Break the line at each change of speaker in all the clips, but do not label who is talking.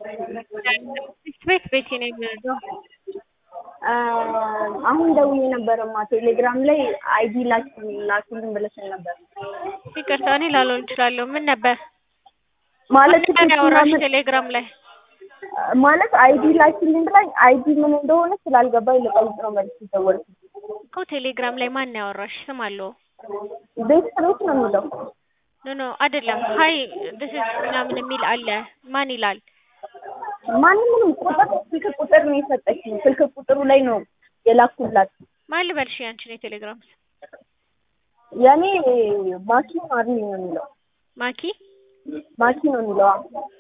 ቤት ቤቴ ነው የሚወደው።
አሁን ደውዬ ነበረማ ቴሌግራም ላይ አይዲ ላኪልን ብለሽኝ ነበር።
ይቅርታ እኔ ላልሆን እችላለሁ። ምን ነበር
ማለት
ምን ያወራሽ ቴሌግራም ላይ?
ማለት አይዲ ላኪልን ብላኝ አይዲ ምን እንደሆነ ስላልገባኝ ልጠይቅ ነው መልስ የደወልኩት።
እኮ ቴሌግራም ላይ ማን ያወራሽ? ስም አለው?
ቤት ነው የሚለው።
ኖ አይደለም። ሃይ this is ምናምን የሚል አለ። ማን ይላል?
ማንም ስልክ ቁጥር ነው የሰጠችኝ። ስልክ ቁጥሩ ላይ ነው የላኩላት።
ማን ልበልሽ ያንቺን የቴሌግራም ስም?
ያኔ ማኪ ማሪ ነው የሚለው። ማኪ ነው የሚለው።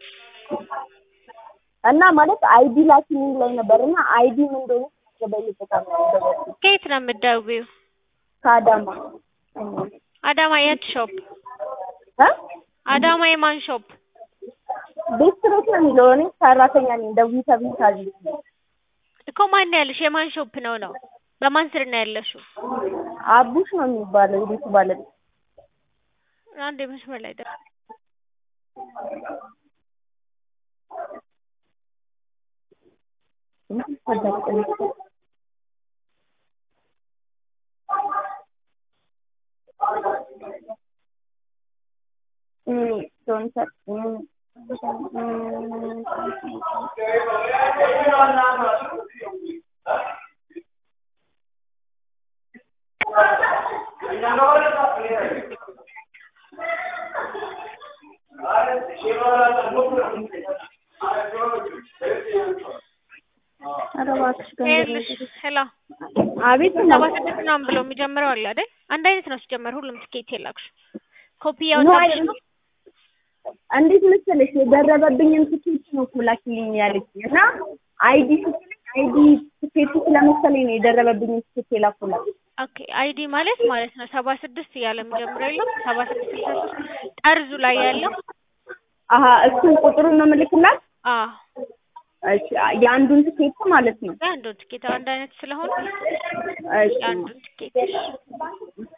እና ማለት አይዲ ላኪልኝ ላይ ነበርና አይዲ ምን እንደሆነ ገበይልታል ነው።
ከየት ነው የምትደውይው?
ከአዳማ።
አዳማ የት ሾፕ? አዳማ የማን ሾፕ?
ቤት ነው የሚለው። እኔ ሰራተኛ ነኝ። ደውዪ ተብዬ ታዝዤ
እኮ ማን ያለሽ? የማን ሾፕ ነው? በማን ስር ነው ያለሽው?
አቡሽ ነው የሚባለው የቤቱ ባለቤት።
አንዴ መስመር ላይ ደር ሄሎ
አቤት።
76 ምናምን ብሎ የሚጀምረው አለ አይደል? አንድ አይነት ነው ሲጀመር ሁሉም ትኬት የላክሽው። ኮፒ ያወጣሽ ነው።
እንዴት መሰለሽ የደረበብኝን ትኬት ነው እኮ ላኪልኝ ያለችኝ እና አይዲ ስትለኝ አይዲ ትኬቱ ስለመሰለኝ ነው የደረበብኝን ትኬት የላኩላት።
ኦኬ አይዲ ማለት ነው 76 እያለ የሚጀምረው የለም 76 63 ጠርዙ ላይ ያለው
እሱን ቁጥሩን ነው የምልክላት። እሺ የአንዱን ትኬት ማለት ነው።
የአንዱን ትኬት አንድ አይነት ስለሆነ
እሺ
የአንዱን ትኬት